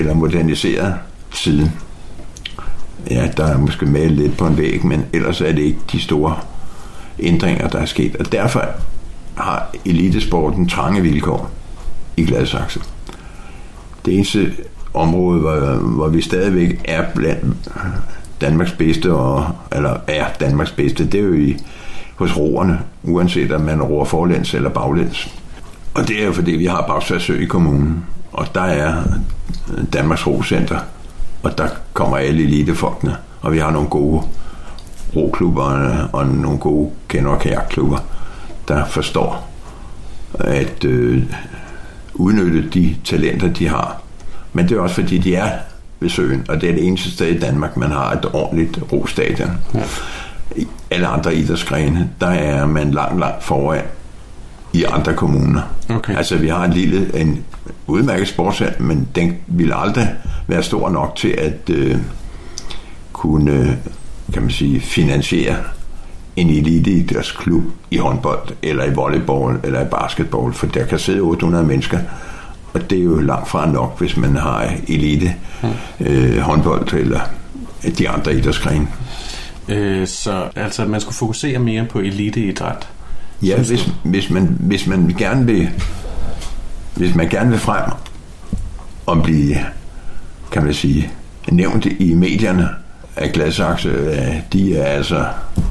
eller moderniseret siden. Ja, der er måske malet lidt på en væg, men ellers er det ikke de store ændringer, der er sket. Og derfor har elitesporten trange vilkår i Gladsaxe. Det eneste område, hvor vi stadigvæk er blandt Danmarks bedste, eller er Danmarks bedste, det er jo hos roerne, uanset om man roer forlæns eller baglæns. Og det er jo fordi, vi har Bagsværd i kommunen, og der er Danmarks Rocenter, og der kommer alle elitefolkene, og vi har nogle gode roklubber og nogle gode kender- og kajakklubber, der forstår at udnytte de talenter, de har. Men det er også fordi, de er ved søen, og det er det eneste sted i Danmark, man har et ordentligt rostadion. Ja. I alle andre idrætsgrene, der er man langt foran i andre kommuner. Okay. Altså, vi har en udmærket sportshal, men den vil aldrig være stor nok til at kunne, kan man sige, finansiere en eliteidrætsklub i håndbold, eller i volleyball, eller i basketball, for der kan sidde 800 mennesker, og det er jo langt fra nok, hvis man har elite håndbold, eller de andre idrætsgrene. Så altså, man skulle fokusere mere på eliteidræt? Ja, hvis man gerne vil frem og blive, kan man sige, nævnt i medierne af Gladsaxe, de er altså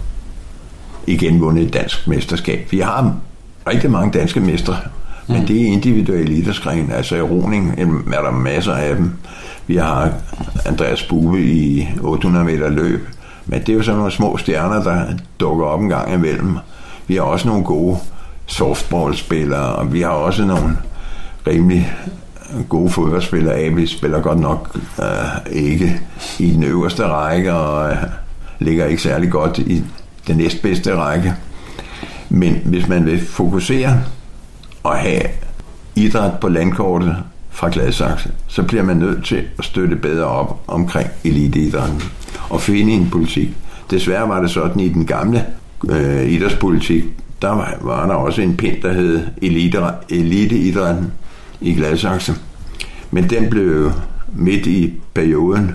igen vundet et dansk mesterskab. Vi har rigtig mange danske mestre, men det er individuelle idrætsgrene. Altså i roning er der masser af dem. Vi har Andreas Bube i 800 meter løb, men det er jo sådan nogle små stjerner, der dukker op en gang imellem. Vi har også nogle gode softballspillere, og vi har også nogle rimelig gode fodboldspillere. Vi spiller godt nok ikke i den øverste række, og ligger ikke særlig godt i den næstbedste række. Men hvis man vil fokusere og have idræt på landkortet fra Gladsaxe, så bliver man nødt til at støtte bedre op omkring eliteidrætten og finde en politik. Desværre var det sådan i den gamle idrætspolitik, der var der også en pind, der hed eliteidrætten i Gladsaxe. Men den blev midt i perioden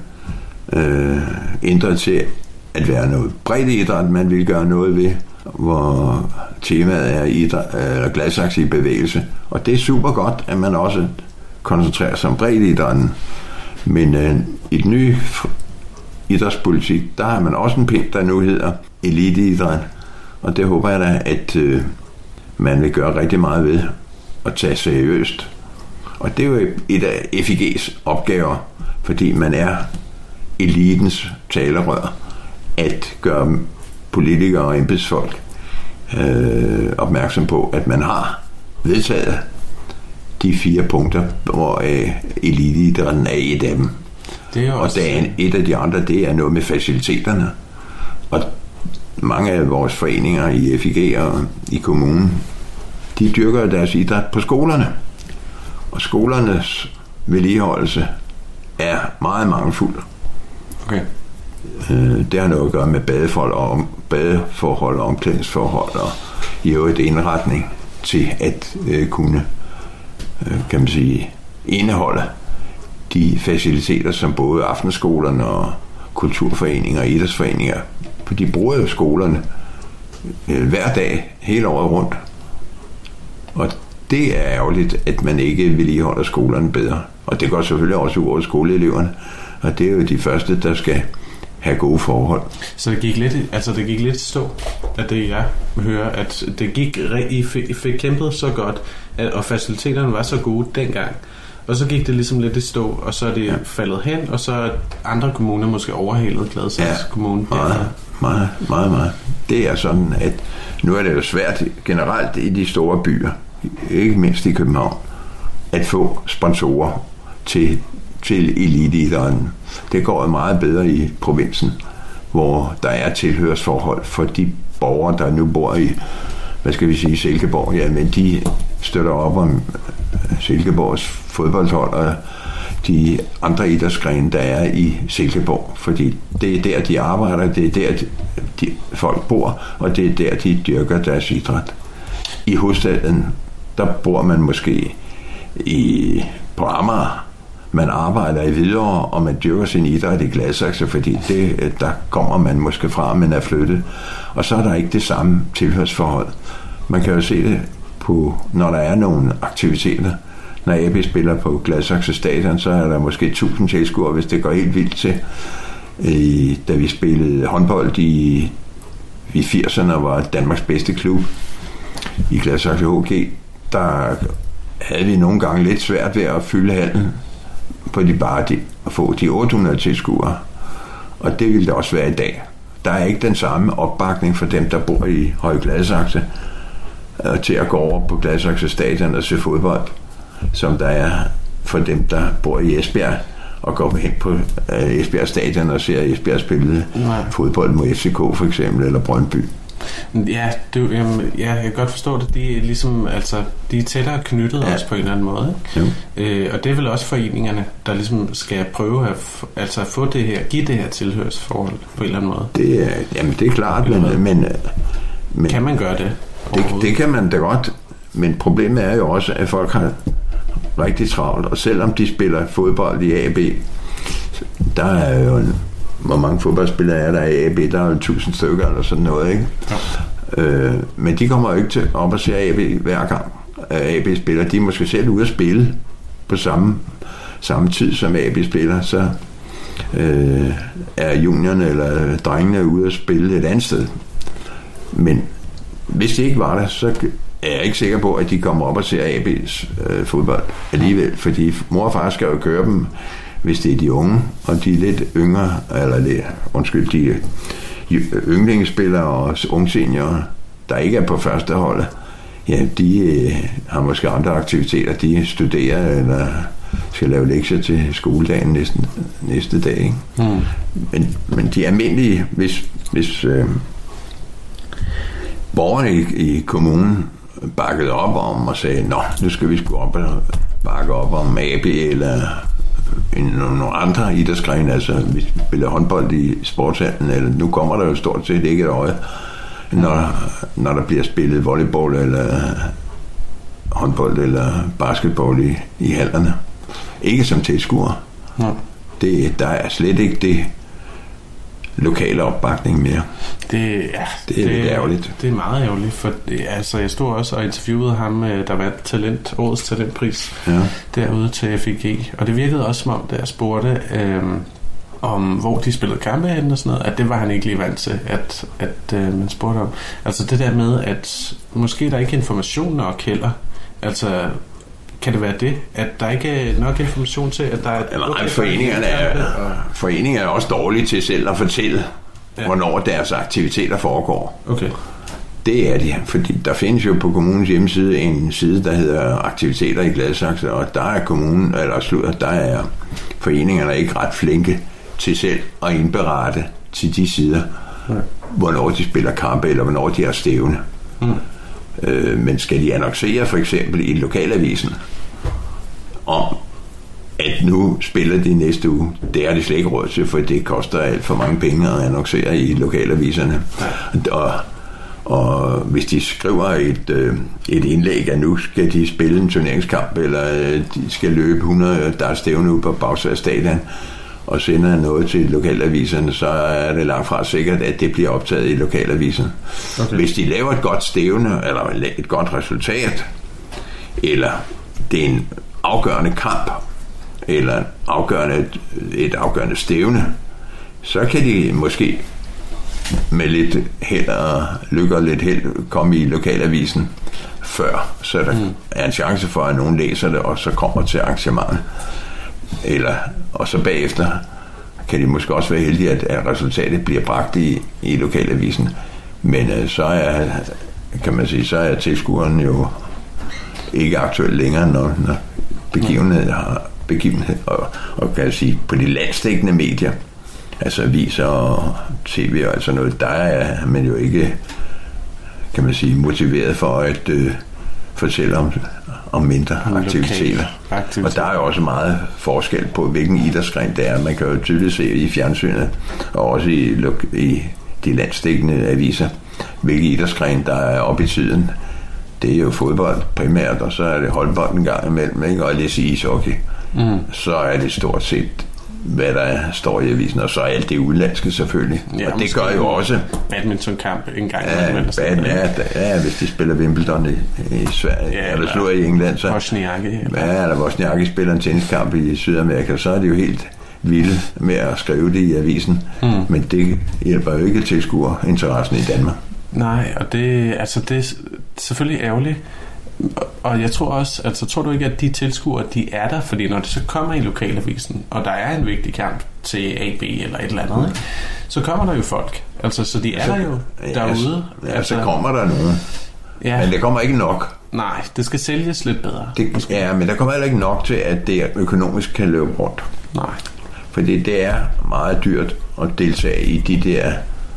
ændret til at være noget bredt idræt, man ville gøre noget ved, hvor temaet er Gladsaxe i bevægelse. Og det er super godt, at man også koncentrerer sig om breddeidrætten. Men i den nye idrætspolitik, der har man også en pind, der nu hedder eliteidræt. Og det håber jeg da, at man vil gøre rigtig meget ved at tage seriøst. Og det er jo et af FIG's opgaver, fordi man er elitens talerør, at gøre politikere og embedsfolk opmærksom på, at man har vedtaget de 4 punkter, hvor eliteidrætten er et af dem. Og et af de andre, det er noget med faciliteterne. Og mange af vores foreninger i FIG og i kommunen, de dyrker deres idræt på skolerne. Og skolernes vedligeholdelse er meget mangelfuld. Okay. Det har noget at gøre med badeforhold og omklædningsforhold og i øvrigt indretning til at kunne, kan man sige, indeholde de faciliteter, som både aftenskolerne og kulturforeninger og idrætsforeninger, for de bruger jo skolerne hver dag, hele året rundt. Og det er ærgerligt, at man ikke vedligeholder skolerne bedre. Og det går selvfølgelig også ud over skoleeleverne, og det er jo de første, der skal have gode forhold. Så det gik lidt stå, at det jeg hører, at det gik, I fik kæmpet så godt, og faciliteterne var så gode dengang, og så gik det ligesom lidt i stå, og så er det faldet hen, og så er andre kommuner måske overhalet Gladsaxe Kommune. Meget. Det er sådan, at nu er det jo svært generelt i de store byer, ikke mindst i København, at få sponsorer til eliteidrætten. Det går jo meget bedre i provinsen, hvor der er tilhørsforhold for de borgere, der nu bor i, Silkeborg. Ja, men de støtter op om Silkeborgs fodboldhold og de andre idrætsgrene, der er i Silkeborg. Fordi det er der, de arbejder, det er der, folk bor, og det er der, de dyrker deres idræt. I hovedstaden, der bor man måske på Amager, man arbejder i Hvidovre, og man dyrker sin idræt i Gladsaxe, fordi der kommer man måske fra, men er flyttet. Og så er der ikke det samme tilhørsforhold. Man kan jo se det på, når der er nogle aktiviteter. Når AB spiller på Gladsaxe Stadion, så er der måske 1000 tilskuere, hvis det går helt vildt til. Da vi spillede håndbold i 80'erne, var Danmarks bedste klub i Gladsaxe HG, der havde vi nogle gange lidt svært ved at fylde hallen på at få de 800 tilskuere. Og det ville det også være i dag. Der er ikke den samme opbakning for dem, der bor i Høje Gladsaxe, til at gå over på Gladsaxe Stadion og se fodbold, som der er for dem, der bor i Esbjerg og går hen på Esbjerg Stadion og ser Esbjerg spille fodbold mod FCK for eksempel, eller Brøndby. Ja, jeg kan godt forstå det. De er ligesom, altså, de er tættere knyttet også på en eller anden måde. Ikke? Og det er vel også foreningerne, der ligesom skal prøve at få det her, give det her tilhørsforhold på en eller anden måde. Det er klart, men kan man gøre det? Det kan man da godt, men problemet er jo også, at folk har rigtig travlt, og selvom de spiller fodbold i AB, der er jo hvor mange fodboldspillere er der i AB? Der er jo 1000 stykker eller sådan noget, ikke? Ja. Men de kommer jo ikke til op og se AB hver gang AB spiller. De er måske selv ude at spille på samme tid som AB spiller, så er juniorerne eller drengene ude at spille et andet sted. Men hvis det ikke var der, så er jeg ikke sikker på, at de kommer op og ser AB's fodbold alligevel, fordi mor og far skal jo køre dem, hvis det er de unge, og de lidt yngre, de yndlingsspillere og unge seniorer, der ikke er på første holdet, ja, de har måske andre aktiviteter, de studerer eller skal lave lektier til skoledagen næste dag, ikke? Men de almindelige, hvis borgerne i kommunen bakkede op om og sagde, nu skal vi sgu op og bakke op om AB eller nogle andre idrætsgrene, altså vi spiller håndbold i sportshallen, eller nu kommer der jo stort set ikke et øje, når der bliver spillet volleyball eller håndbold eller basketball i hallerne. Ikke som tilskuer. Der er slet ikke det lokale opbakning mere. Det er lidt ærgerligt. Det er meget ærgerligt, for altså, jeg stod også og interviewede ham, der vandt årets talentpris derude til FIG, og det virkede også som om, da jeg spurgte om, hvor de spillede kampe hen og sådan noget, at det var han ikke lige vant til, at man spurgte om. Altså det der med, at måske der ikke er information nok heller. Altså kan det være det, at der ikke er nok information til, at der er... Foreningerne er også dårlige til selv at fortælle, hvornår deres aktiviteter foregår. Okay. Det er de, fordi der findes jo på kommunens hjemmeside en side, der hedder aktiviteter i Gladsaxe, og der er foreningerne ikke ret flinke til selv at indberette til de sider, hvornår de spiller kampe, eller hvornår de har stævne. Men skal de annoncere for eksempel i lokalavisen om, at nu spiller de næste uge, det er de slet ikke råd til, for det koster alt for mange penge at annoncere i lokalaviserne. Og hvis de skriver et indlæg, at nu skal de spille en turneringskamp, eller de skal løbe 100, der er stævne ude på bagsiden af stadion, og sender noget til lokalaviserne, så er det langt fra sikkert, at det bliver optaget i lokalaviserne. Okay. Hvis de laver et godt stævne, eller et godt resultat, eller det er en afgørende kamp, eller et afgørende stævne, så kan de måske med lidt held og lykke og lidt held komme i lokalavisen før, så der er en chance for, at nogen læser det, og så kommer til arrangementet. Og så bagefter kan de måske også være heldige, at resultatet bliver bragt i lokalavisen. Men så er tilskueren jo ikke aktuel længere, når begivenhed og kan jeg sige, på de landsdækkende medier, altså aviser og tv og altså noget, der er man jo ikke, kan man sige, motiveret for at fortælle om mindre aktiviteter. Og der er jo også meget forskel på, hvilken idrætsgren det er. Man kan jo tydeligt se i fjernsynet, og også i de landsdækkende aviser, hvilke idrætsgren der er oppe i tiden. Det er jo fodbold primært, og så er det håndbold en gang imellem, ikke? Og lidt ishockey. så er det stort set, hvad der står i avisen, og så er alt det udlandske selvfølgelig. Ja, og det gør jo også badmintonkamp en gang. Hvis de spiller Wimbledon i Sverige, eller slår i England, så eller Wozniacki spiller en tenniskamp i Sydamerika, så er det jo helt vilde med at skrive det i avisen. Men det hjælper jo ikke tilskuerinteressen i Danmark. Nej, og det er selvfølgelig ærgerligt. Og jeg tror også, tror du ikke, at de tilskuere, de er der, fordi når det så kommer i lokalavisen, og der er en vigtig kamp til AB eller et eller andet, ikke? Så kommer der jo folk. Så de er der jo derude. Så kommer der nogen. Ja. Men det kommer ikke nok. Nej, det skal sælges lidt bedre. Men der kommer heller ikke nok til, at det økonomisk kan løbe rundt. Nej. Fordi det er meget dyrt at deltage i de der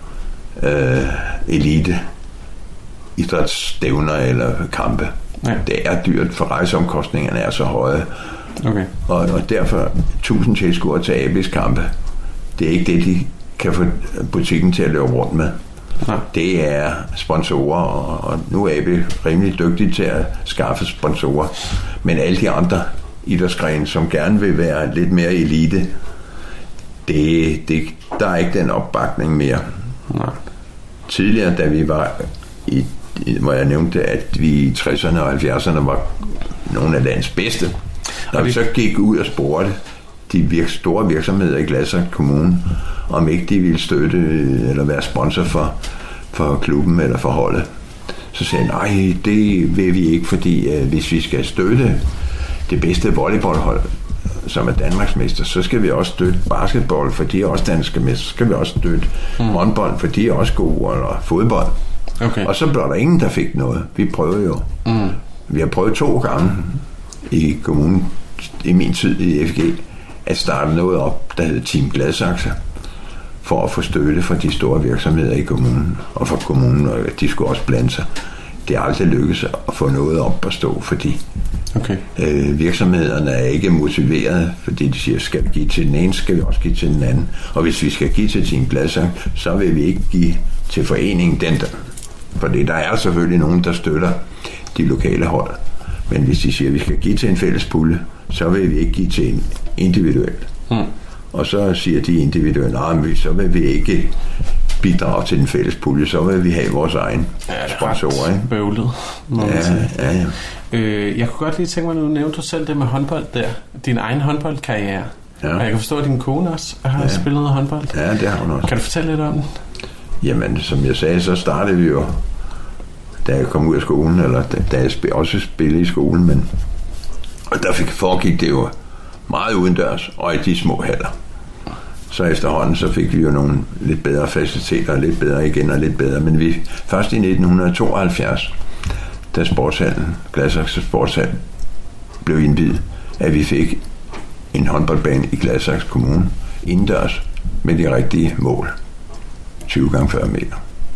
elite idrætsstævner eller kampe. Ja. Det er dyrt, for rejseomkostningerne er så høje. Okay. Og derfor 1000 tilskuere til AB's kampe, det er ikke det, de kan få butikken til at løbe rundt med. Ja. Det er sponsorer, og nu er AB rimelig dygtig til at skaffe sponsorer. Men alle de andre idrætsgrene, som gerne vil være lidt mere elite, der er ikke den opbakning mere. Nej. Tidligere, da vi var hvor jeg nævnte, at vi i 60'erne og 70'erne var nogle af landets bedste. Når vi så gik ud og spurgte de store virksomheder i Gladsaxe Kommune, om ikke de ville støtte eller være sponsor for klubben eller for holdet, så sagde jeg, nej, det vil vi ikke, fordi hvis vi skal støtte det bedste volleyballhold, som er Danmarksmester, så skal vi også støtte basketball, for de er også danske mester. Så skal vi også støtte håndbold, for de er også gode, eller fodbold. Okay. Og så blev der ingen, der fik noget. Vi prøvede jo. Vi har prøvet 2 gange i kommunen, i min tid i FG, at starte noget op, der hedder Team Gladsaxe, for at få støtte fra de store virksomheder i kommunen, og fra kommunen, og de skulle også blande sig. Det er aldrig lykkedes at få noget op at stå, fordi virksomhederne er ikke motiveret, fordi de siger, skal vi give til den ene, skal vi også give til den anden. Og hvis vi skal give til Team Gladsaxe, så vil vi ikke give til foreningen den der. Fordi der er selvfølgelig nogen, der støtter de lokale hold. Men hvis de siger, at vi skal give til en fælles pulje, så vil vi ikke give til en individuel. Og så siger de individuelt, nej, så vil vi ikke bidrage til den fælles pulje, så vil vi have vores egen sponsorer. Ja, bøvlet. Ja. Jeg kunne godt lige tænke mig, nu nævnte du selv det med håndbold der. Din egen håndboldkarriere. Ja. Og jeg kan forstå, at din kone også har spillet noget håndbold. Ja, det har hun også. Kan du fortælle lidt om den? Jamen, som jeg sagde, så startede vi jo, da jeg kom ud af skolen, eller da jeg også spillede i skolen, og der foregik det jo meget udendørs, og i de små haller. Så efterhånden, så fik vi jo nogle lidt bedre faciliteter, lidt bedre igen og lidt bedre, men først i 1972, da sportshallen, Gladsaxe Sportshal, blev indviet, at vi fik en håndboldbane i Gladsaxe Kommune, indendørs, med de rigtige mål. 20 gange 40 meter.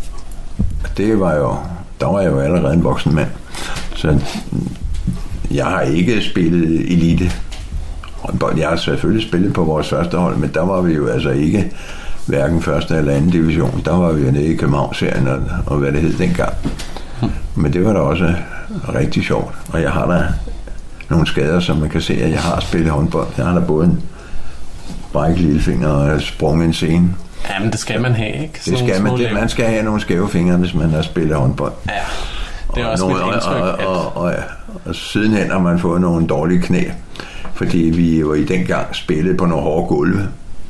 Der var jeg jo allerede en voksen mand. Så jeg har ikke spillet elite håndbold. Jeg har selvfølgelig spillet på vores første hold, men der var vi jo altså ikke hverken første eller anden division. Der var vi jo nede i København-serien og hvad det hed dengang. Men det var da også rigtig sjovt. Og jeg har da nogle skader, som man kan se, at jeg har spillet håndbold. Jeg har da både en brækket lillefinger og sprunget en scene. Ja, men det skal man have, ikke? Det skal man. Man skal have nogle skæve fingre, hvis man har spillet håndbold. Ja, det er også mit indtryk. Og sidenhen har man fået nogle dårlige knæ, fordi vi jo i dengang spillede på nogle hårde gulve.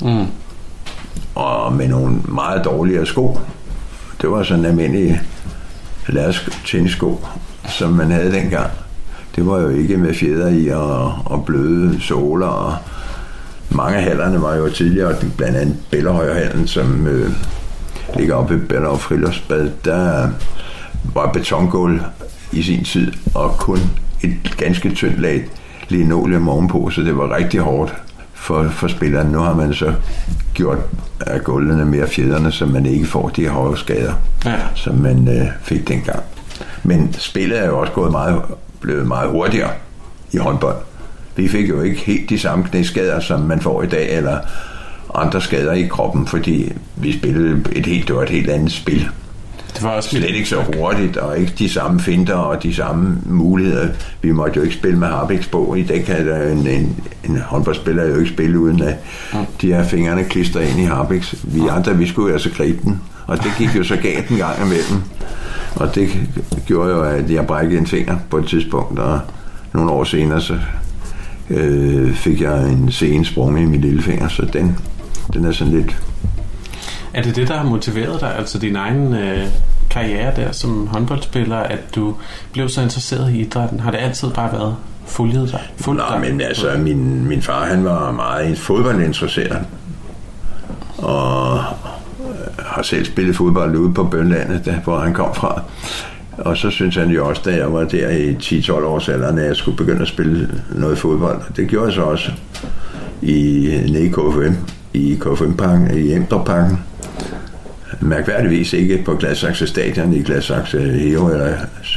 Og med nogle meget dårligere sko. Det var sådan almindelige tennissko, som man havde dengang. Det var jo ikke med fjeder i og bløde såler, og mange af hallerne var jo tidligere, blandt andet Bellahøjhallen, som ligger oppe i Bellahøj Friluftsbad. Der var betongulv i sin tid, og kun et ganske tyndt lag linoleum ovenpå, så det var rigtig hårdt for spillerne. Nu har man så gjort af gulvene mere fjederne, så man ikke får de hårde skader, som man fik dengang. Men spillet er jo også blevet meget hurtigere i håndbold. Vi fik jo ikke helt de samme knæskader, som man får i dag, eller andre skader i kroppen, fordi vi spillede et helt andet spil. Det var også slet ikke så hurtigt, og ikke de samme finter og de samme muligheder. Vi måtte jo ikke spille med Harpiksbo. I dag kan en håndboldspiller jo ikke spille uden at de her fingrene klister ind i Harpiks. Vi andre, vi skulle jo altså gribe den, og det gik jo så galt en gang imellem. Og det gjorde jo, at jeg brækkede en finger på et tidspunkt, og nogle år senere så fik jeg en sen sprung i min lillefinger, så den er sådan lidt... Er det det, der har motiveret dig, altså din egen karriere der som håndboldspiller, at du blev så interesseret i idrætten? Har det altid bare været fulgt dig? Nej, men altså, min far, han var meget fodboldinteresseret, og har selv spillet fodbold ude på Bønlandet, der hvor han kom fra. Og så synes han jo også, da jeg var der i 10-12 års alderen, at jeg skulle begynde at spille noget fodbold. Det gjorde jeg så også nede i KFM, i KFM-parken, i Emdrup-parken. Mærkværdigvis ikke på Gladsaxe Stadion i Gladsaxe Hero eller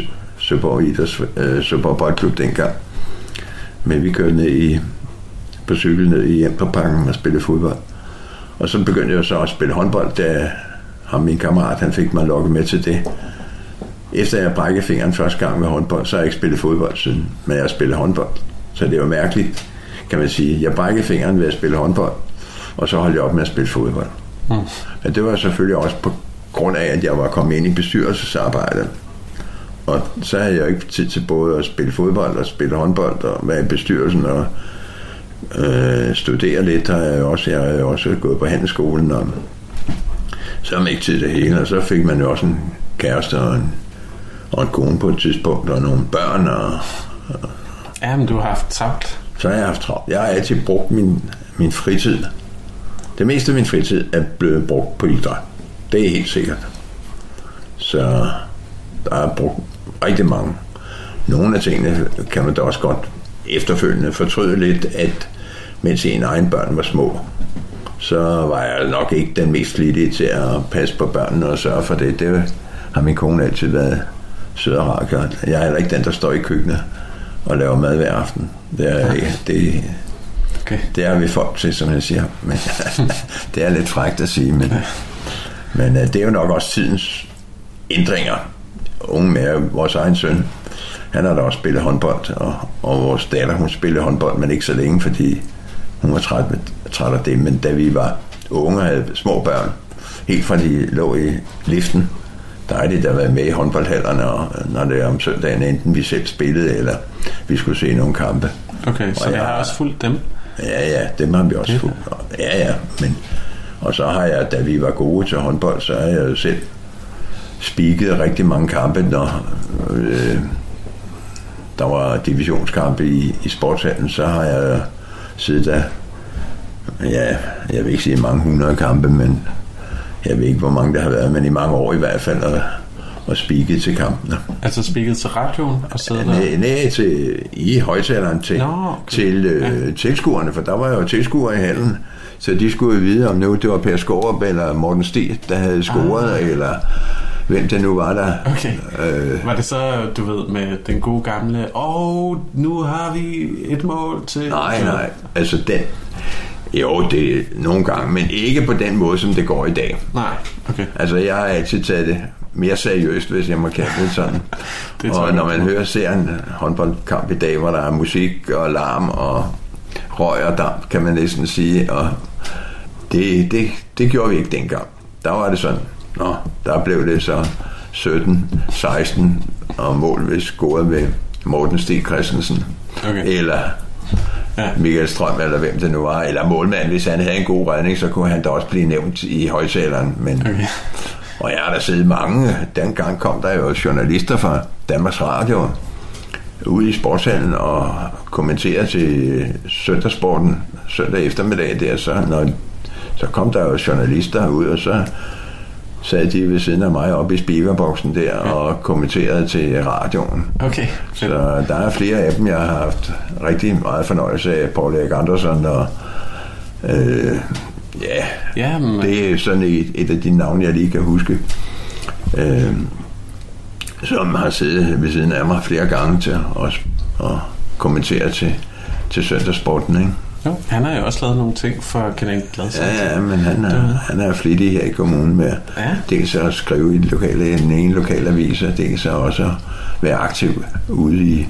Søborg Boldklub dengang. Men vi kørte på cykel ned i Emdrup-parken og spillede fodbold. Og så begyndte jeg så at spille håndbold, da min kammerat han fik mig lukket med til det. Efter jeg brækkede fingeren første gang med håndbold, så har jeg ikke spillet fodbold siden, men jeg har spillet håndbold. Så det var mærkeligt, kan man sige. Jeg brækkede fingeren ved at spille håndbold, og så holdt jeg op med at spille fodbold. Men det var selvfølgelig også på grund af, at jeg var kommet ind i bestyrelsesarbejdet. Og så havde jeg jo ikke tid til både at spille fodbold og spille håndbold og være i bestyrelsen og studere lidt. Jeg har jo også gået på handelsskolen, og så har man ikke tid til det hele. Og så fik man jo også en kæreste og en kone på et tidspunkt, og nogle børn. Ja, men du har haft travlt. Så har jeg haft travlt. Jeg har altid brugt min fritid. Det meste af min fritid er blevet brugt på idræt. Det er helt sikkert. Så der er brugt rigtig mange. Nogle af tingene kan man da også godt efterfølgende fortryde lidt, at mens en egen børn var små, så var jeg nok ikke den mest flittige til at passe på børnene og sørge for det. Det har min kone altid været sød og rar gjort. Jeg er heller ikke den, der står i køkkenet og laver mad hver aften. Det er vi folk til, som jeg siger. Men det er lidt frækt at sige, men det er jo nok også tidens ændringer. Unge med vores egen søn, han har da også spillet håndbold, og vores datter, hun spillede håndbold, men ikke så længe, fordi hun var træt af det. Men da vi var unge og havde små børn, helt fra de lå i liften, dejligt at være med i håndboldhallerne, og når det er om søndagen, enten vi selv spillede, eller vi skulle se nogle kampe. Okay, så jeg har også fulgt dem? Ja, dem har vi også fulgt. Ja, men og så har jeg, da vi var gode til håndbold, så har jeg jo selv spiket rigtig mange kampe, når der var divisionskampe i sportshallen, så har jeg siddet der, ja, jeg vil ikke sige mange 100 kampe, men jeg ved ikke, hvor mange der har været, men i mange år i hvert fald, og spiket til kampene. Altså spiket til radioen og sidde der? Nej, i højtaleren til tilskuerne, for der var jo tilskuere i hallen, så de skulle jo vide, om nu det var Per Skårup eller Morten Stig, der havde scoret, eller hvem det nu var der. Okay. Var det så, du ved, med den gode gamle, nu har vi et mål til... Nej, altså den... Jo, det er nogle gange, men ikke på den måde, som det går i dag. Nej, okay. Altså, jeg har altid taget det mere seriøst, hvis jeg må kalde det sådan. Og når man ser en håndboldkamp i dag, hvor der er musik og larm og røg og damp, kan man næsten sige, og det gjorde vi ikke dengang. Der var det sådan, der blev det så 17-16, og mål ved scoret ved Morten Stig Christensen. Okay. Eller Michael Strøm, eller hvem det nu var, eller målmand, hvis han havde en god redning, så kunne han da også blive nævnt i højtaleren. Og jeg har da siddet mange. Dengang kom der jo journalister fra Danmarks Radio ude i sportshallen og kommenterede til søndagssporten søndag eftermiddag der, så kom der jo journalister ud, og så sad de ved siden af mig oppe i speakerboksen der og kommenterede til radioen. Okay. Så der er flere af dem, jeg har haft rigtig meget fornøjelse af. Paul Erik Andersen og det er sådan et af de navne, jeg lige kan huske, som har siddet ved siden af mig flere gange til at kommentere til søndagssporten, ikke? Jo, han har jo også lavet nogle ting for Kanal Gladsaxe. Ja, men han er flittig her i kommunen med dels at skrive i den ene lokale avis, og dels også at være aktiv ude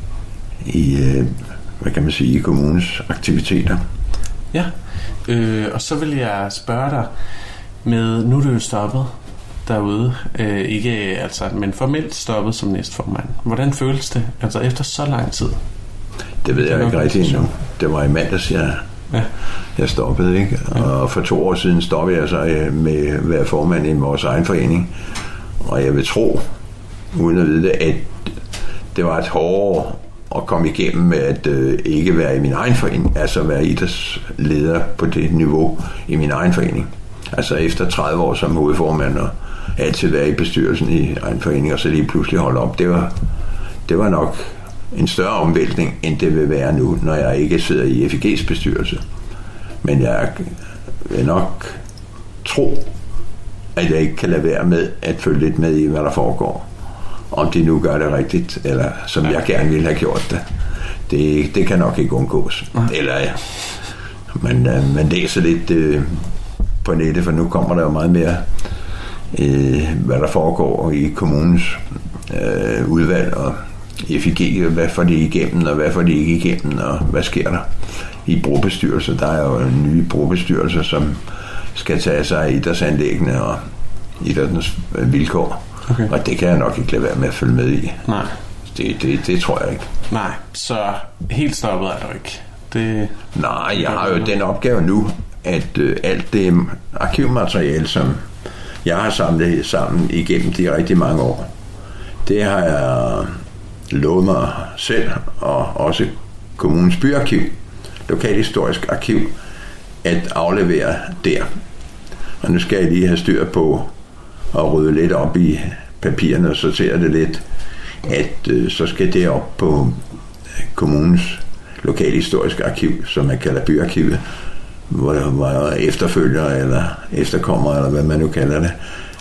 i hvad kan man sige, i kommunens aktiviteter. Ja, og så vil jeg spørge dig med, nu er du jo stoppet derude, ikke altså, men formelt stoppet som næstformand. Hvordan føles det, altså efter så lang tid? Det ved jeg ikke rigtig endnu. Det var i mandags, jeg stoppede, ikke? Og for 2 år siden stoppede jeg så med at være formand i vores egen forening. Og jeg vil tro, uden at vide det, at det var et hårdt at komme igennem med at ikke være i min egen forening, altså være idrætsleder på det niveau i min egen forening. Altså efter 30 år som hovedformand og altid være i bestyrelsen i egen forening, og så lige pludselig holde op. Det var nok en større omvæltning, end det vil være nu, når jeg ikke sidder i FIG's bestyrelse. Men jeg vil nok tro, at jeg ikke kan lade være med at følge lidt med i, hvad der foregår. Om de nu gør det rigtigt, eller som jeg gerne ville have gjort det. Det kan nok ikke undgås. Eller man læser lidt på nettet, for nu kommer der jo meget mere, hvad der foregår i kommunens udvalg, og FIG, hvad får de igennem, og hvad får de ikke igennem, og hvad sker der i brugerbestyrelser. Der er jo nye brugerbestyrelser, som skal tage sig af idrætsanlæggene og idrættens vilkår. Okay. Og det kan jeg nok ikke lade være med at følge med i. Nej. Det tror jeg ikke. Nej, så helt stoppet er du ikke. Nej, jeg har jo den opgave nu, at alt det arkivmateriale, som jeg har samlet sammen igennem de rigtig mange år, det har jeg lovet mig selv, og også kommunens byarkiv, lokalhistorisk arkiv, at aflevere der. Og nu skal jeg lige have styr på at rydde lidt op i papirerne og sortere det lidt, at så skal det op på kommunens lokalhistoriske arkiv, som man kalder byarkivet, hvor efterfølgere eller efterkommere, eller hvad man nu kalder det,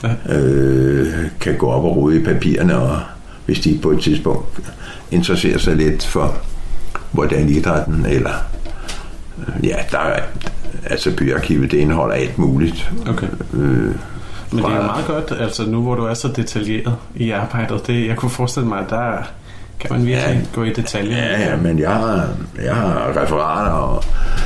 kan gå op og rode i papirerne, og hvis de på et tidspunkt interesserer sig lidt for, hvordan idrætten, eller altså byarkivet, det indeholder alt muligt. Okay. Men det er jo meget godt, altså nu hvor du er så detaljeret i arbejdet, jeg kunne forestille mig, at der kan man virkelig gå i detaljer. Ja, men jeg har referater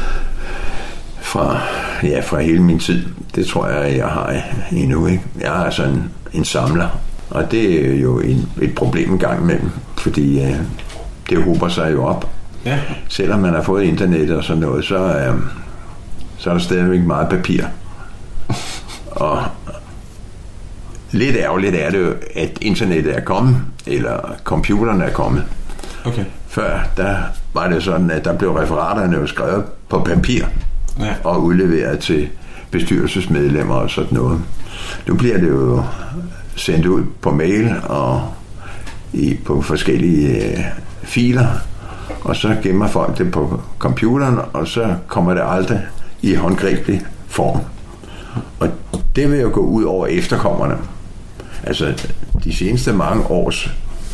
fra hele min tid. Det tror jeg har endnu, ikke? Jeg er sådan en samler, og det er jo et problem en gang imellem, fordi det hober sig jo op. Ja. Selvom man har fået internet og sådan noget, så er der stadigvæk meget papir. Og lidt ærgerligt er det jo, at internettet er kommet, eller computerne er kommet. Okay. Før, der var det sådan, at der blev referaterne jo skrevet på papir, og udleveret til bestyrelsesmedlemmer og sådan noget. Nu bliver det jo sendt ud på mail og på forskellige filer, og så gemmer folk det på computeren, og så kommer det aldrig i håndgribelig form. Og det vil jo gå ud over efterkommerne. Altså de seneste mange års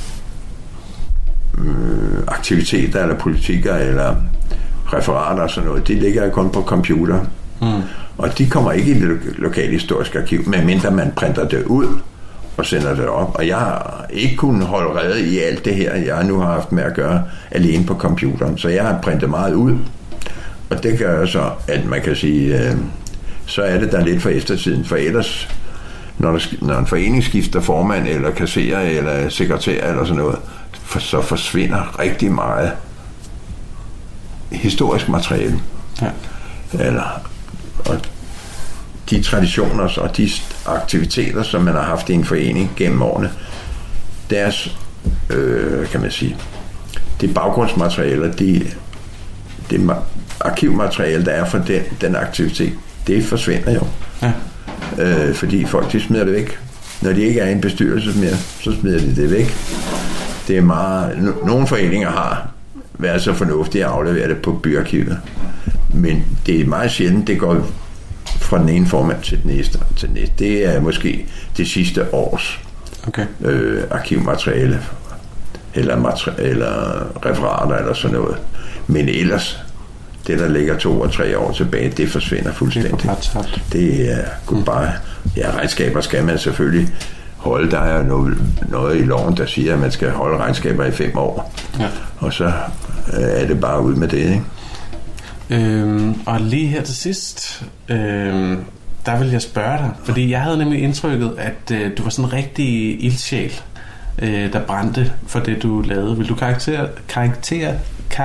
aktiviteter eller politikker eller referater og sådan noget, de ligger jo kun på computer. Og de kommer ikke i det lokalhistoriske arkiv, medmindre man printer det ud og sender det op. Og jeg har ikke kunnet holde rede i alt det her, jeg nu har haft med at gøre alene på computeren. Så jeg har printet meget ud. Og det gør så, at man kan sige, så er det der lidt for eftertiden. For ellers, når en forening skifter formand, eller kasserer, eller sekretær, eller sådan noget, så forsvinder rigtig meget historisk materiale. Ja. Og de traditioner og de aktiviteter, som man har haft i en forening gennem årene, deres, kan man sige, det baggrundsmateriale, det arkivmateriale, der er for den aktivitet, det forsvinder jo. Ja. Fordi folk, de smider det væk. Når de ikke er i en bestyrelse mere, så smider de det væk. Det er meget... Nogle foreninger har været så fornuftige at aflevere det på byarkivet. Men det er meget sjældent, det går fra den ene formand til den næste. Det er måske det sidste års arkivmateriale, eller referater, eller sådan noget. Men ellers, Det, der ligger 2 og 3 år tilbage, det forsvinder fuldstændig. Det er goodbye. Ja, regnskaber skal man selvfølgelig holde. Der er noget i loven, der siger, at man skal holde regnskaber i 5 år. Ja. Og så er det bare ud med det, ikke? Og lige her til sidst, der vil jeg spørge dig, fordi jeg havde nemlig indtrykket, at du var sådan en rigtig ildsjæl, der brændte for det, du lavede. Vil du karakterisere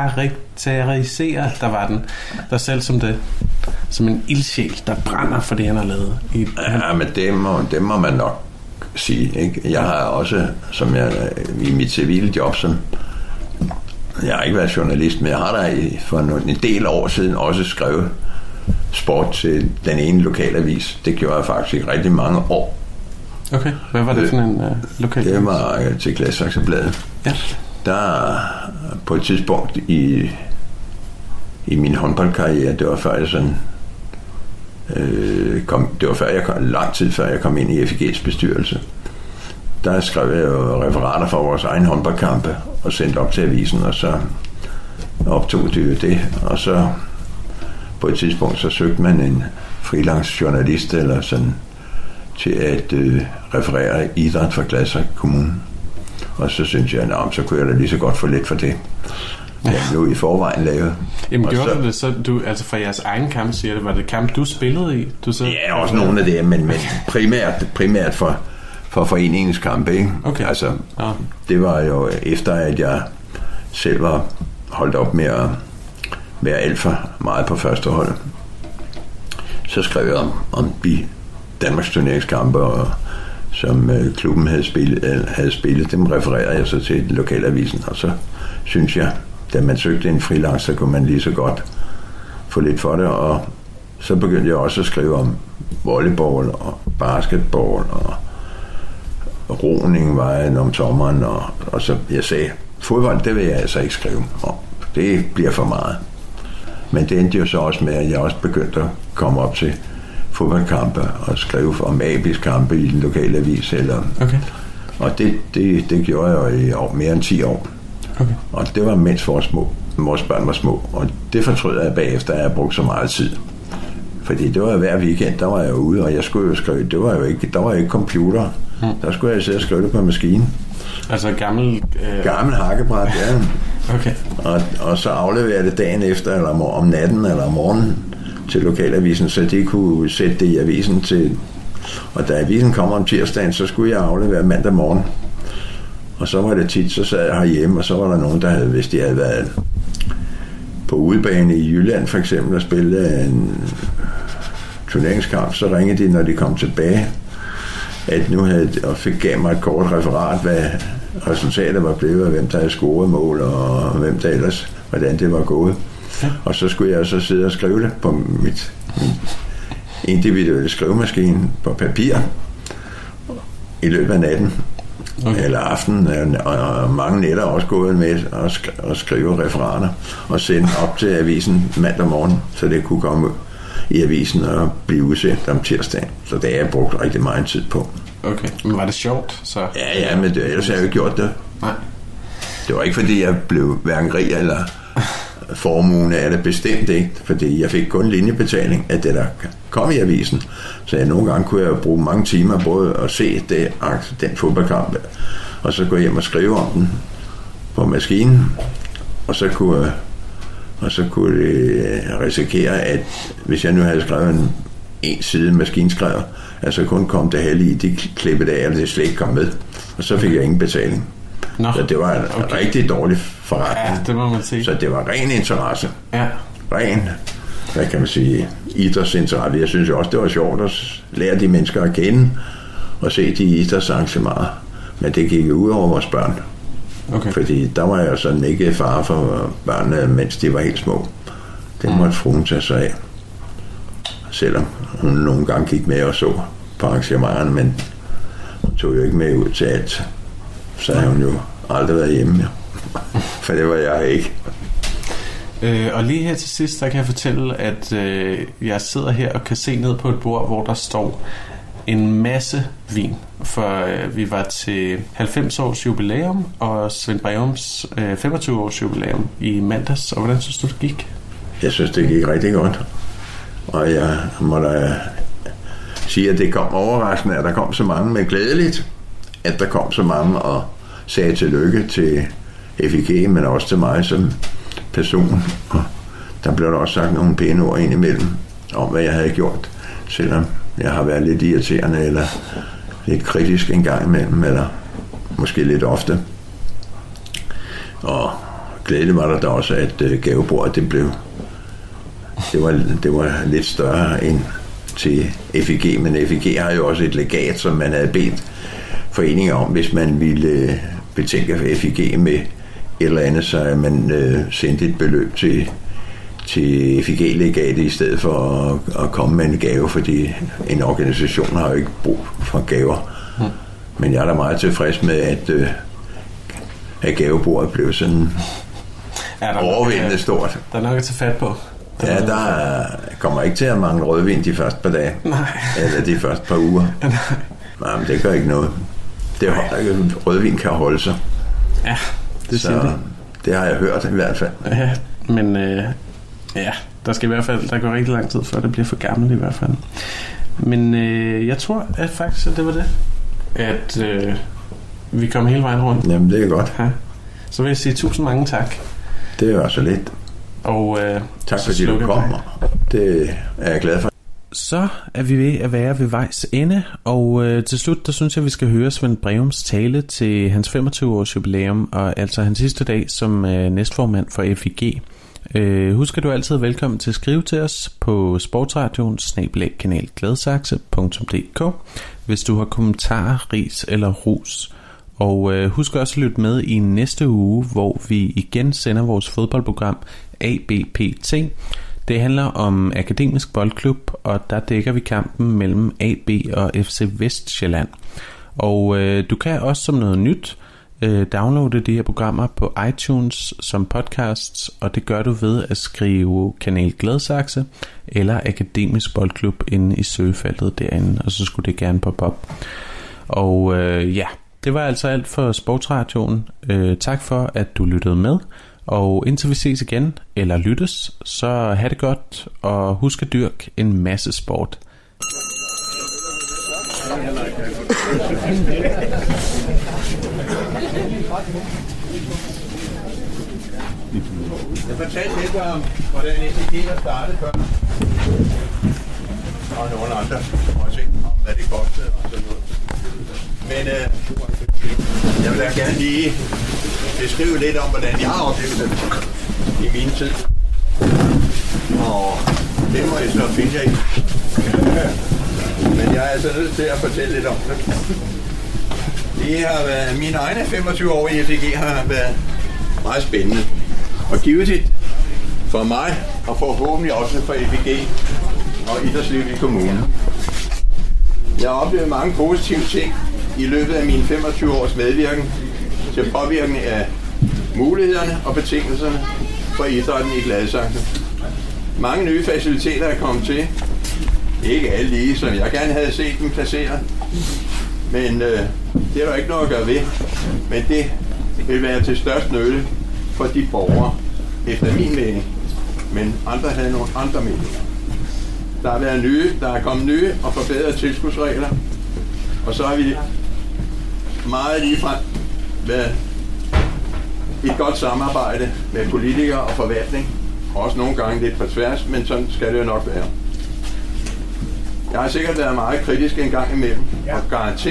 der var den der selv som en ildsjæl, der brænder for det, han har lavet? Ja, men det må man nok sige, ikke? Jeg har også, i mit civile job, jeg har ikke været journalist, men jeg har der for en del år siden også skrevet sport til den ene lokalavis. Det gjorde jeg faktisk i rigtig mange år. Okay, hvad var det for en lokalavis? Det var til Gladsaxebladet. Ja. Der på et tidspunkt i min håndboldkarriere, det var før jeg sådan lang tid før jeg kom ind i FG's bestyrelse. Der skrev jeg jo referater for vores egen håndboldkampe og sendte op til avisen, og så optog de jo det, og så på et tidspunkt så søgte man en freelance journalist eller sådan til at referere idræt for Gladsaxe Kommune. Og så synes jeg, så kunne jeg da lige så godt få lidt for det. Ja, nu i forvejen lavet. Jamen gjorde du det så, altså for jeres egen kamp, siger det, var det kamp, du spillede i? Ja, også nogle af det, men primært for foreningens kampe, ikke? Okay. Altså, det var jo efter, at jeg selv var holdt op med at være alt for meget på første hold. Så skrev jeg om de Danmarks turneringskampe, og som klubben havde spillet, dem refererede jeg så til lokalavisen, og så synes jeg, da man søgte en freelance, så kunne man lige så godt få lidt for det, og så begyndte jeg også at skrive om volleyball og basketball og roning var jeg om sommeren, og så jeg sagde, fodbold, det vil jeg altså ikke skrive om. Det bliver for meget. Men det endte jo så også med, at jeg også begyndte at komme op til fodboldkampe og skrive om AB's-kampe i den lokale avis. Okay. Og det gjorde jeg jo i mere end 10 år. Okay. Og det var mens vores børn var små. Og det fortrød jeg bagefter, at jeg brugte så meget tid. Fordi det var hver weekend, der var jeg ude, og jeg skulle jo skrive. Der var jo ikke computer. Der skulle jeg sidde og skrive det på maskinen. Altså gammel hakkebræt, ja. Okay. Og så afleverede det dagen efter, eller om natten, eller om morgenen til lokalavisen, så de kunne sætte det i avisen til. Og da avisen kom om tirsdagen, så skulle jeg aflevere mandag morgen. Og så var det tit, så sad jeg herhjemme, og så var der nogen, der havde, hvis de havde været på udebane i Jylland for eksempel, og spille en turneringskamp, så ringede de, når de kom tilbage, at nu og gav mig et kort referat, hvad resultatet var blevet, og hvem der havde scoret mål, og hvem der ellers, hvordan det var gået. Og så skulle jeg så sidde og skrive det på min individuelle skrivemaskine på papir i løbet af natten. Okay. Eller aftenen, og mange nætter også gået med at skrive referater og sende op til avisen mandag morgen, så det kunne komme i avisen og blive udsendt om tirsdagen. Så det har jeg brugt rigtig meget tid på. Okay, men var det sjovt? Så? Ja, men ellers har jeg jo ikke gjort det. Nej. Det var ikke, fordi jeg blev hverken rig eller formuen af det, bestemt ikke, fordi jeg fik kun linjebetaling af det, der kom i avisen. Så nogle gange kunne jeg bruge mange timer både at se den fodboldkamp, og så gå hjem og skrive om den på maskinen, og så kunne det risikere, at hvis jeg nu havde skrevet en side maskinskrevet, at så kun kom det halve i, de klippede af, og det slet ikke kom med. Og så fik jeg ingen betaling. Nå, så det var en rigtig dårlig forretning. Ja, det må man sige. Så det var ren interesse. Ja. Ren, hvad kan man sige, idrætsinteresse. Jeg synes jo også, det var sjovt at lære de mennesker at kende og se de idrætsarrangementer. Men det gik jo ud over vores børn. Okay. Fordi der var jo sådan ikke fare for børnene, mens de var helt små. Det måtte fruen tage sig af. Selvom hun nogle gange gik med og så på arrangementerne, men hun tog jo ikke med ud til alt. Så har hun jo aldrig været hjemme. For det var jeg ikke. Og lige her til sidst, der kan jeg fortælle, at jeg sidder her og kan se ned på et bord, hvor der står en masse vin. For vi var til 90 års jubilæum og Svend Breums 25 års jubilæum i mandags. Og hvordan synes du, det gik? Jeg synes, det gik rigtig godt. Og jeg må da sige, at det kom overraskende, at der kom så mange, men glædeligt, at der kom så mange og sagde tillykke til FIG, men også til mig som person. Og der blev der også sagt nogle pæne ord indimellem om, hvad jeg havde gjort, selvom jeg har været lidt irriterende eller lidt kritisk en gang imellem, eller måske lidt ofte. Og glædeligt var der da også, at gavebordet det var lidt større end til FIG, men FIG har jo også et legat, som man havde bedt foreninger om, hvis man ville betænke FIG med et eller andet, så man sendte et beløb til FIG-legatet i stedet for at komme med en gave, fordi en organisation har jo ikke brug for gaver. Men jeg er da meget tilfreds med, at gavebordet blev sådan overvældende stort. Der er nok at tage fat på. Ja, der kommer ikke til at mangle rødvin de første par dage. Nej. Eller de første par uger. Nej, men det gør ikke noget. Rødvin kan holde sig. Ja, det siger det. Det har jeg hørt i hvert fald. Ja, men der skal i hvert fald, der går rigtig lang tid, før det bliver for gammelt i hvert fald. Men jeg tror at faktisk, at det var det. At vi kom hele vejen rundt. Jamen, det er godt. Ja. Så vil jeg sige 1000 mange tak. Det er så lidt. Og tak fordi du kom. Det er jeg glad for. Så er vi ved at være ved vejs ende, og til slut, der synes jeg, vi skal høre Svend Breums tale til hans 25-års jubilæum, og altså hans sidste dag som næstformand for FIG. Husk, at du altid er velkommen til at skrive til os på sportsradioen@kanalgladsaxe.dk, hvis du har kommentarer, ris eller ros. Og husk også at lytte med i næste uge, hvor vi igen sender vores fodboldprogram ABPT. Det handler om Akademisk Boldklub, og der dækker vi kampen mellem AB og FC Vestsjælland. Og du kan også som noget nyt downloade de her programmer på iTunes som podcasts, og det gør du ved at skrive Kanal Gladsaxe eller Akademisk Boldklub inde i søgefeltet derinde, og så skulle det gerne poppe op. Og det var altså alt for Sportsradioen. Tak for at du lyttede med. Og indtil vi ses igen, eller lyttes, så have det godt, og husk at dyrke en masse sport. Jeg fortalte lidt om, hvordan FIG har startet før. Og nogle andre også om, hvad det kostede og sådan noget. Men jeg vil da gerne lige beskrive lidt om, hvordan jeg har oplevet det i min tid. Og det må jeg så finde jer i. Men jeg er altså nødt til at fortælle lidt om det. Det har været, mine egne 25 år i FIG har været meget spændende. Og givetvis for mig, og forhåbentlig også for FIG og idrætslivet i kommunen. Jeg har oplevet mange positive ting i løbet af mine 25 års medvirken til påvirkning af mulighederne og betingelserne for idrætten i Gladsaxe. Mange nye faciliteter er kommet til. Ikke alle lige, som jeg gerne havde set dem placeret. Men det er der ikke noget at gøre ved. Men det vil være til størst nytte for de borgere, efter min mening. Men andre havde nogle andre meninger. Der er kommet nye og forbedrede tilskudsregler. Og så har vi meget ligefrem været et godt samarbejde med politikere og forvaltning. Også nogle gange lidt på tværs, men sådan skal det jo nok være. Jeg har sikkert været meget kritisk en gang imellem, og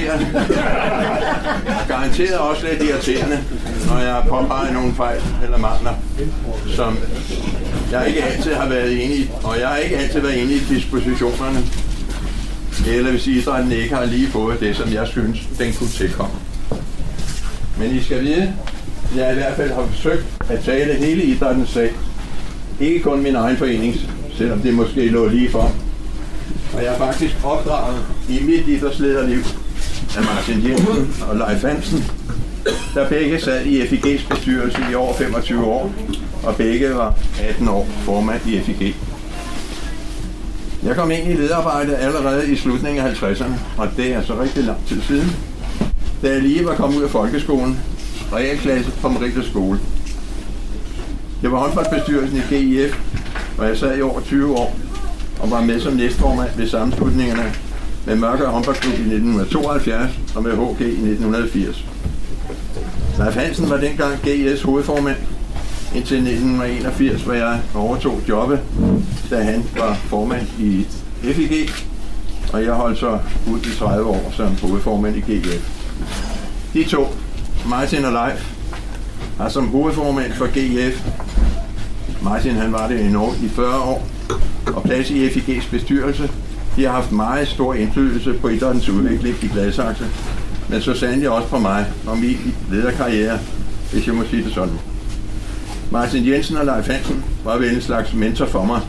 garanteret også lidt irriterende, når jeg har påpeget nogle fejl eller mangler, som jeg ikke altid har været enig i, og jeg har ikke altid været enig i dispositionerne. Eller hvis idrætten ikke har lige fået det, som jeg synes, den kunne tilkomme. Men I skal vide, jeg i hvert fald har forsøgt at tale hele idrættens sag. Ikke kun min egen forening, selvom det måske lå lige for. Og jeg har faktisk opdraget i mit idrætslederliv af Martin Jensen og Leif Hansen, der begge sad i FIG's bestyrelse i over 25 år, og begge var 18 år formand i FIG. Jeg kom ind i lederarbejdet allerede i slutningen af 50'erne, og det er så rigtig lang tid siden, da jeg lige var kommet ud af folkeskolen, realklasse på Merete Skole. Jeg var håndboldbestyrelsen i GIF og jeg sad i over 20 år og var med som næstformand ved sammenslutningerne med Mørke Håndboldklub i 1972 og med HG i 1980. Leif Hansen var dengang GIS hovedformand indtil 1981, hvor jeg overtog jobbet, da han var formand i FIG, og jeg holdt så ud i 30 år som hovedformand i GIF. De to, Martin og Leif, har som hovedformand for GIF. Martin han var det i 40 år, og plads i FIG's bestyrelse. De har haft meget stor indflydelse på idrættens udvikling i Gladsaxe, men så sandelig også på mig og min lederkarriere, hvis jeg må sige det sådan. Martin Jensen og Leif Hansen var vel en slags mentor for mig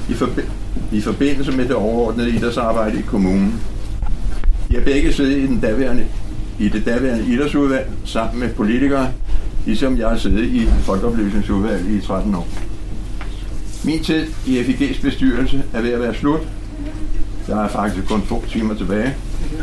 i forbindelse med det overordnede idrætsarbejde i kommunen. De har begge siddet i det daværende idrætsudvalg sammen med politikere, ligesom jeg har siddet i Folkeoplysningsudvalget i 13 år. Min tid i FIG's bestyrelse er ved at være slut. Der er faktisk kun 2 timer tilbage.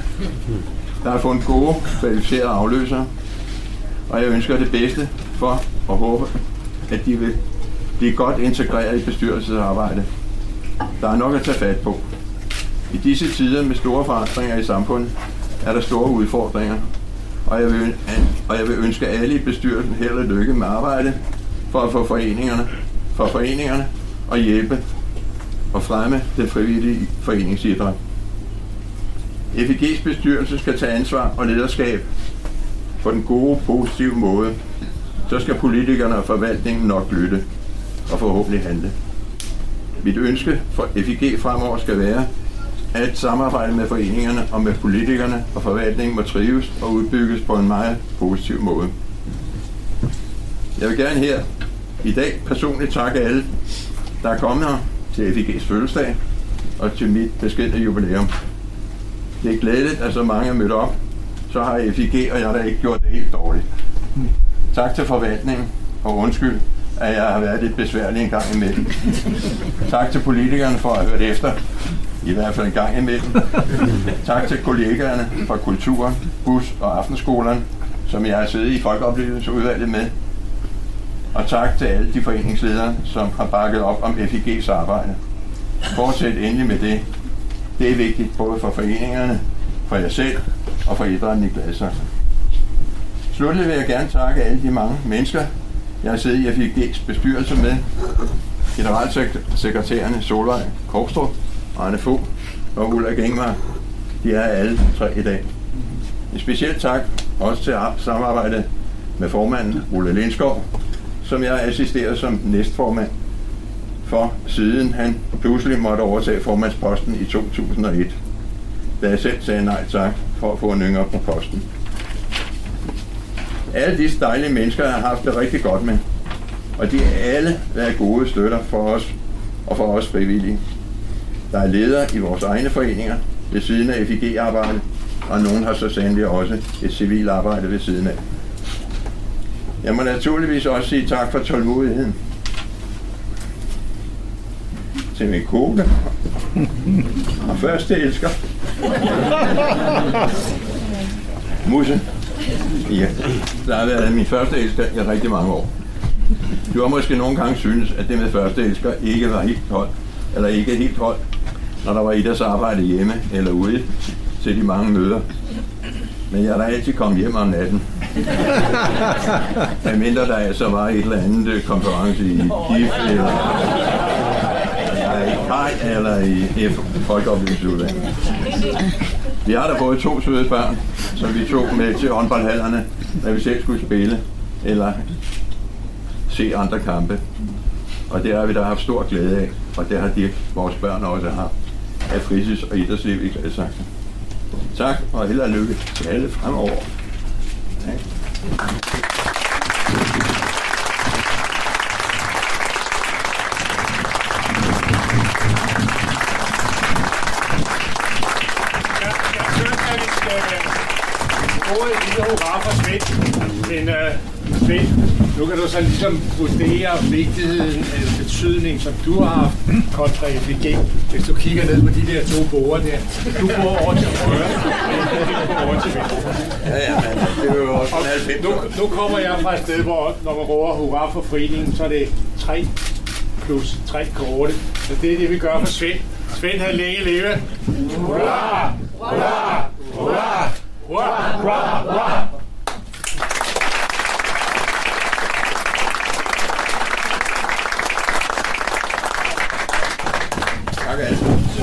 Der er fundet gode, kvalificerede afløsere, og jeg ønsker det bedste for og håber, at de vil blive godt integreret i bestyrelsesarbejde. Der er nok at tage fat på. I disse tider med store forandringer i samfundet er der store udfordringer, og jeg vil ønske alle i bestyrelsen held og lykke med arbejde for at få foreningerne og hjælpe og fremme den frivillige foreningsidræt. FIG's bestyrelse skal tage ansvar og lederskab på den gode, positive måde. Så skal politikerne og forvaltningen nok lytte og forhåbentlig handle. Mit ønske for FIG fremover skal være, at samarbejde med foreningerne og med politikerne og forvaltningen må trives og udbygges på en meget positiv måde. Jeg vil gerne her i dag personligt takke alle, der er kommet her til FIG's fødselsdag og til mit beskedne jubilæum. Det er glædeligt, at så mange er mødt op, så har FIG og jeg da ikke gjort det helt dårligt. Tak til forvaltningen, og undskyld, at jeg har været lidt besværlig en gang imellem. Tak til politikerne for at have hørt efter, i hvert fald en gang imellem. Tak til kollegaerne fra kulturen, bus- og aftenskolerne, som jeg har siddet i Folkeoplysningsudvalget med. Og tak til alle de foreningsledere, som har bakket op om FIG's arbejde. Fortsæt endelig med det. Det er vigtigt både for foreningerne, for jer selv og for idrætten i Gladsaxe. Slutligt vil jeg gerne takke alle de mange mennesker, jeg har siddet i FIG's bestyrelse med. Generalsekretærerne Solvej Korstrup, Arne Fogh og Ulrik Engmark. De er alle 3 i dag. En speciel tak også til samarbejdet med formanden Ole Lindskov, som jeg assisterer som næstformand for, siden han pludselig måtte overtage formandsposten i 2001, da jeg selv sagde nej tak for at få en yngre på posten. Alle disse dejlige mennesker har haft det rigtig godt med, og de har alle været gode støtter for os og for os frivillige. Der er ledere i vores egne foreninger ved siden af FIG-arbejdet, og nogen har så sandelig også et civilt arbejde ved siden af. Jeg må naturligvis også sige tak for tålmodigheden til min kone og første elsker Musse. Ja, der har været min første elsker i rigtig mange år. Du har måske nogle gange synes, at det med første elsker ikke var helt holdt, eller ikke helt holdt, når der var idrætsarbejde hjemme eller ude til de mange møder. Men jeg er da altid kommet hjem om natten. Medmindre der altså var et eller andet konference i GIF, eller i KAJ, eller i Folkeoplysningsudvalget. Vi har da både 2 søde børn, som vi tog med til håndboldhallerne, når vi selv skulle spille, eller se andre kampe. Og det har vi da haft stor glæde af, og det har vores børn også haft af fritids- og idrætsliv i Gladsaxe. Tak, og held og lykke til alle fremover. Ja. Hurra for Svend. Men Svend, nu kan du så ligesom vurdere vigtigheden af betydning, som du har haft kontra FIG, hvis du kigger ned på de der 2 borde der. Du bor over til højre, og du bor over til venstre. Ja, men det er jo også 90. Nu kommer jeg fra et sted, hvor når man råber hurra for foreningen, så er det 3 plus 3 korte. Så det er det, vi gør for Svend. Svend har længe leve. Hurra! Hurra! Hurra! Hurra! Hurra! Hurra! Tak alle.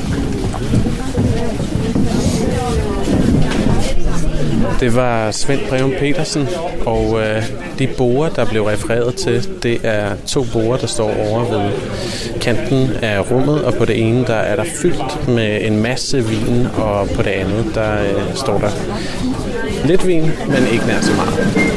Det var Svend Breum Petersen, og de borer, der blev refereret til, det er 2 borer, der står over ved kanten af rummet, og på det ene, der er der fyldt med en masse vin, og på det andet, der står der lidt vin, men ikke nær så meget.